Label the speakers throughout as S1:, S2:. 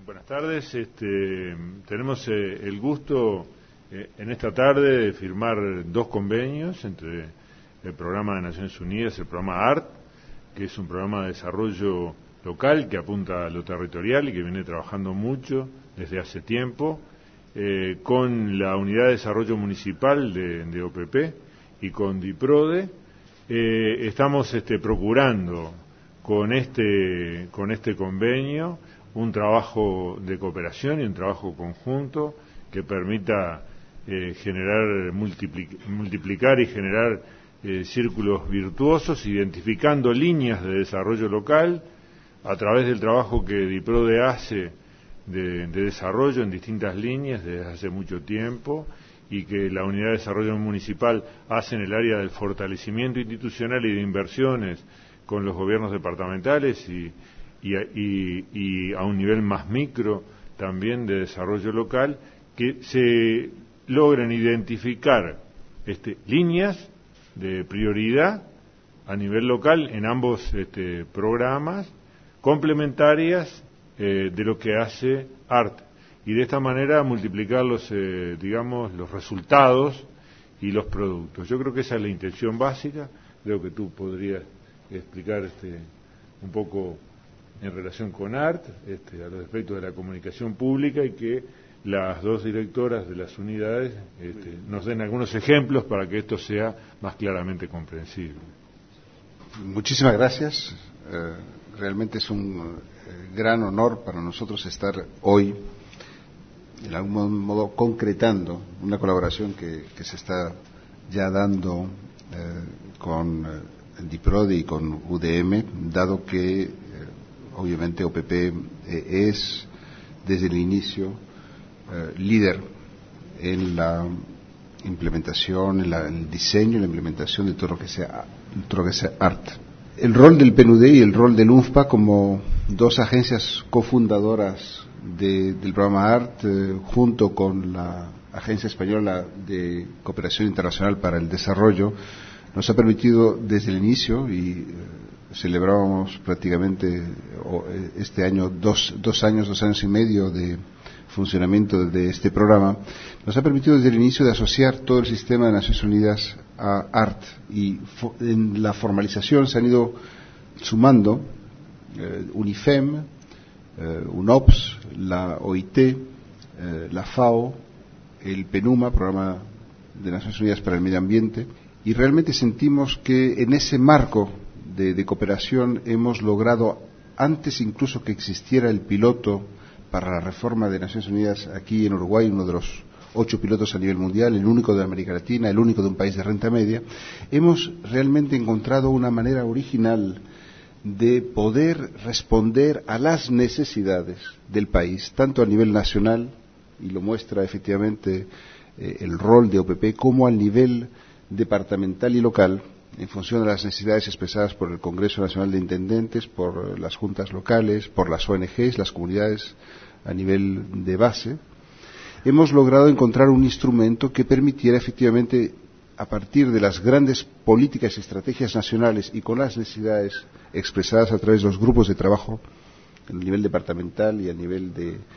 S1: Buenas tardes. Tenemos el gusto en esta tarde de firmar dos convenios entre el Programa de Naciones Unidas, el programa ART, que es un programa de desarrollo local que apunta a lo territorial y que viene trabajando mucho desde hace tiempo, con la Unidad de Desarrollo Municipal de OPP y con DIPRODE. Estamos procurando con este convenio un trabajo de cooperación y un trabajo conjunto que permita generar, multiplicar y generar círculos virtuosos, identificando líneas de desarrollo local a través del trabajo que DIPRODE hace de desarrollo en distintas líneas desde hace mucho tiempo, y que la Unidad de Desarrollo Municipal hace en el área del fortalecimiento institucional y de inversiones con los gobiernos departamentales y a un nivel más micro también de desarrollo local, que se logren identificar líneas de prioridad a nivel local en ambos programas, complementarias de lo que hace ART, y de esta manera multiplicar los resultados y los productos. Yo creo que esa es la intención básica. Creo que tú podrías explicar un poco en relación con ART, a los efectos de la comunicación pública, y que las dos directoras de las unidades nos den algunos ejemplos para que esto sea más claramente comprensible.
S2: Muchísimas gracias. Realmente es un gran honor para nosotros estar hoy, de algún modo, concretando una colaboración que se está ya dando con DIPRODE y con UDM, dado que obviamente OPP es desde el inicio líder en la implementación, en el diseño y la implementación de todo lo que sea ART. El rol del PNUD y el rol del UNFPA como dos agencias cofundadoras del programa ART, junto con la Agencia Española de Cooperación Internacional para el Desarrollo, nos ha permitido desde el inicio, y celebrábamos prácticamente este año dos años y medio de funcionamiento de este programa, nos ha permitido desde el inicio de asociar todo el sistema de Naciones Unidas a ART, y en la formalización se han ido sumando UNIFEM, UNOPS, la OIT, la FAO, el PNUMA, Programa de Naciones Unidas para el Medio Ambiente, y realmente sentimos que en ese marco de cooperación hemos logrado, antes incluso que existiera el piloto para la reforma de Naciones Unidas aquí en Uruguay, uno de los 8 pilotos a nivel mundial, el único de América Latina, el único de un país de renta media, hemos realmente encontrado una manera original de poder responder a las necesidades del país, tanto a nivel nacional, y lo muestra efectivamente el rol de OPP, como al nivel departamental y local, en función de las necesidades expresadas por el Congreso Nacional de Intendentes, por las juntas locales, por las ONGs, las comunidades a nivel de base. Hemos logrado encontrar un instrumento que permitiera efectivamente, a partir de las grandes políticas y estrategias nacionales y con las necesidades expresadas a través de los grupos de trabajo a nivel departamental y a nivel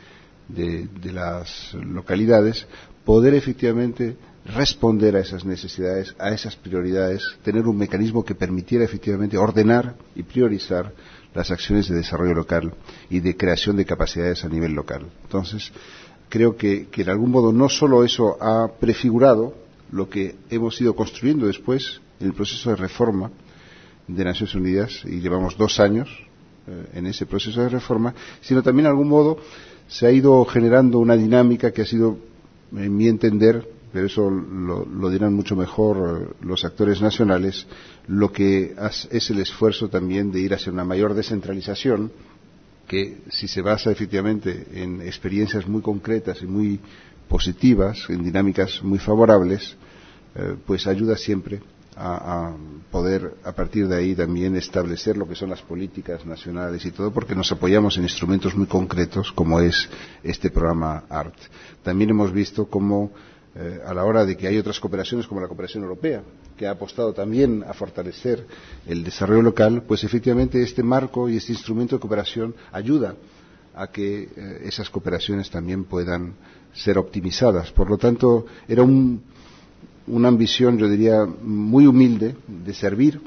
S2: de las localidades, poder efectivamente responder a esas necesidades, a esas prioridades, tener un mecanismo que permitiera efectivamente ordenar y priorizar las acciones de desarrollo local y de creación de capacidades a nivel local. Entonces, creo que de algún modo no solo eso ha prefigurado lo que hemos ido construyendo después en el proceso de reforma de Naciones Unidas, y llevamos 2 años en ese proceso de reforma, sino también de algún modo se ha ido generando una dinámica que ha sido, en mi entender, pero eso lo dirán mucho mejor los actores nacionales, lo que es el esfuerzo también de ir hacia una mayor descentralización, que si se basa efectivamente en experiencias muy concretas y muy positivas, en dinámicas muy favorables, pues ayuda siempre a poder a partir de ahí también establecer lo que son las políticas nacionales y todo, porque nos apoyamos en instrumentos muy concretos como es este programa ART. También hemos visto cómo a la hora de que hay otras cooperaciones como la cooperación europea, que ha apostado también a fortalecer el desarrollo local, pues efectivamente este marco y este instrumento de cooperación ayuda a que esas cooperaciones también puedan ser optimizadas. Por lo tanto, era una ambición, yo diría, muy humilde de servir,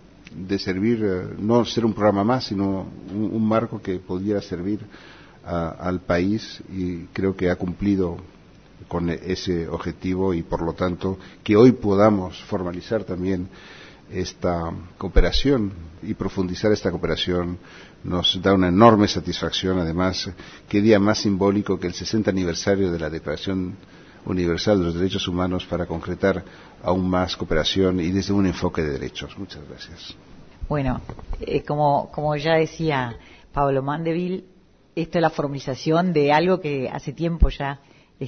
S2: no ser un programa más, sino un marco que pudiera servir al país, y creo que ha cumplido con ese objetivo, y por lo tanto que hoy podamos formalizar también esta cooperación y profundizar esta cooperación nos da una enorme satisfacción. Además, qué día más simbólico que el 60 aniversario de la Declaración Universal de los Derechos Humanos para concretar aún más cooperación y desde un enfoque de derechos. Muchas gracias.
S3: Bueno, como ya decía Pablo Mandeville, esto es la formalización de algo que hace tiempo ya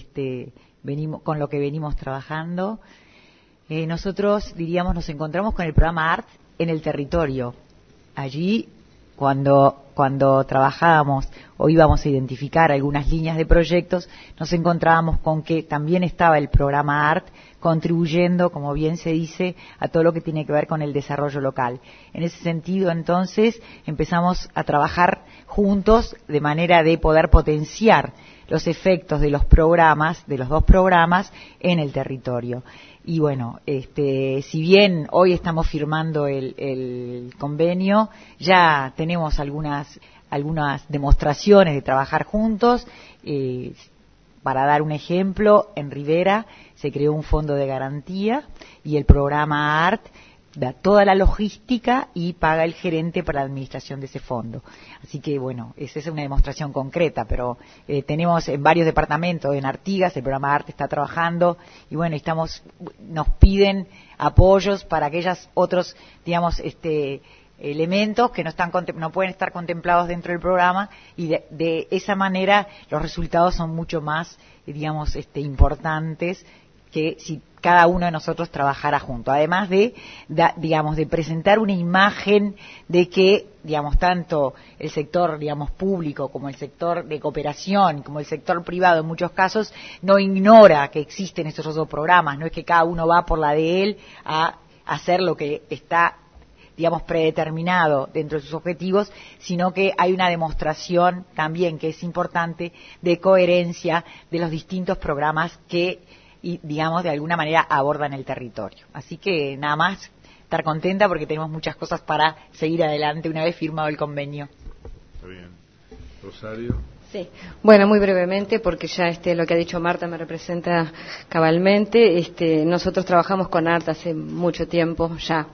S3: con lo que venimos trabajando. Nosotros, diríamos, nos encontramos con el programa ART en el territorio. Allí, cuando trabajábamos o íbamos a identificar algunas líneas de proyectos, nos encontrábamos con que también estaba el programa ART contribuyendo, como bien se dice, a todo lo que tiene que ver con el desarrollo local. En ese sentido, entonces, empezamos a trabajar juntos de manera de poder potenciar los efectos de los programas, de los dos programas, en el territorio. Y bueno, si bien hoy estamos firmando el convenio, ya tenemos algunas demostraciones de trabajar juntos. Para dar un ejemplo, en Rivera se creó un fondo de garantía y el programa ART da toda la logística y paga el gerente para la administración de ese fondo. Así que, bueno, esa es una demostración concreta, pero tenemos en varios departamentos, en Artigas, el programa ART está trabajando, y bueno, nos piden apoyos para aquellos otros, digamos, elementos que no pueden estar contemplados dentro del programa, y de esa manera los resultados son mucho más, digamos, importantes que si cada uno de nosotros trabajara junto. Además de presentar una imagen de que, digamos, tanto el sector, digamos, público como el sector de cooperación, como el sector privado en muchos casos, no ignora que existen estos otros programas. No es que cada uno va por la de él a hacer lo que está, digamos, predeterminado dentro de sus objetivos, sino que hay una demostración también, que es importante, de coherencia de los distintos programas que, y digamos, de alguna manera abordan el territorio. Así que nada más estar contenta porque tenemos muchas cosas para seguir adelante una vez firmado el convenio.
S1: Está bien. Rosario.
S4: Sí, bueno, muy brevemente, porque ya lo que ha dicho Marta me representa cabalmente. Nosotros trabajamos con ART hace mucho tiempo ya.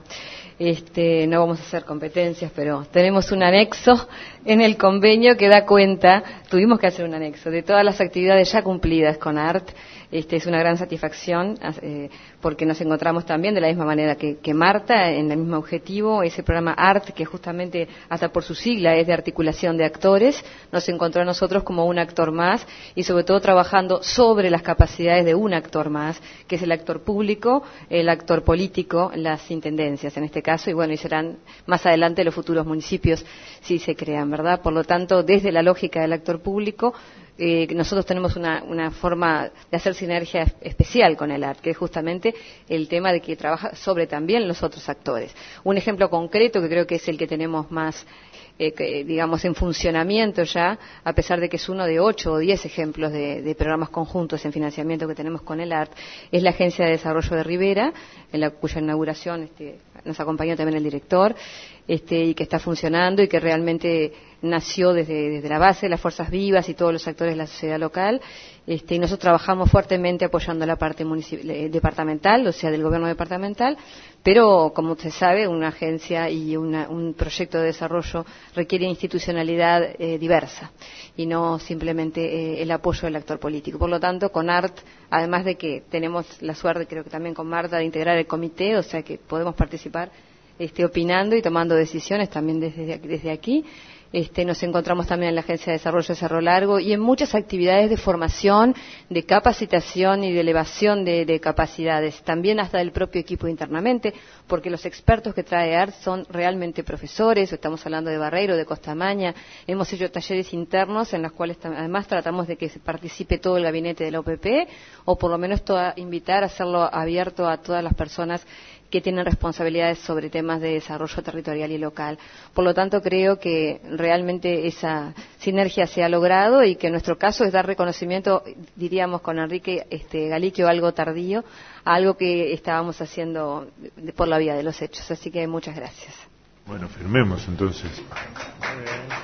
S4: No vamos a hacer competencias, pero tenemos un anexo en el convenio que da cuenta, tuvimos que hacer un anexo de todas las actividades ya cumplidas con ART. Es una gran satisfacción porque nos encontramos también de la misma manera que Marta, en el mismo objetivo. Ese programa ART, que justamente hasta por su sigla es de articulación de actores, nos encontró a nosotros como un actor más, y sobre todo trabajando sobre las capacidades de un actor más, que es el actor público, el actor político, las intendencias en este caso, y bueno, y serán más adelante los futuros municipios si se crean, ¿verdad? Por lo tanto, desde la lógica del actor público, nosotros tenemos una forma de hacer sinergia especial con el ART, que es justamente el tema de que trabaja sobre también los otros actores. Un ejemplo concreto que creo que es el que tenemos más, digamos, en funcionamiento ya, a pesar de que es uno de 8 o 10 ejemplos de programas conjuntos en financiamiento que tenemos con el ART, es la Agencia de Desarrollo de Rivera, cuya inauguración nos acompañó también el director, y que está funcionando y que realmente nació desde la base de las fuerzas vivas y todos los actores de la sociedad local, y nosotros trabajamos fuertemente apoyando la parte departamental, o sea, del gobierno departamental, pero como usted sabe, una agencia y un proyecto de desarrollo requiere institucionalidad diversa y no simplemente el apoyo del actor político. Por lo tanto, con ART, además de que tenemos la suerte, creo que también con Marta, de integrar el comité, o sea que podemos participar opinando y tomando decisiones también desde aquí. Nos encontramos también en la Agencia de Desarrollo de Cerro Largo y en muchas actividades de formación, de capacitación y de elevación de capacidades, también hasta del propio equipo internamente, porque los expertos que trae ART son realmente profesores. Estamos hablando de Barreiro, de Costamaña. Hemos hecho talleres internos en los cuales además tratamos de que participe todo el gabinete de la OPP, o por lo menos invitar a hacerlo abierto a todas las personas que tienen responsabilidades sobre temas de desarrollo territorial y local. Por lo tanto, creo que realmente esa sinergia se ha logrado y que en nuestro caso es dar reconocimiento, diríamos con Enrique Galiquio, algo tardío, a algo que estábamos haciendo por la vía de los hechos. Así que muchas gracias.
S1: Bueno, firmemos entonces.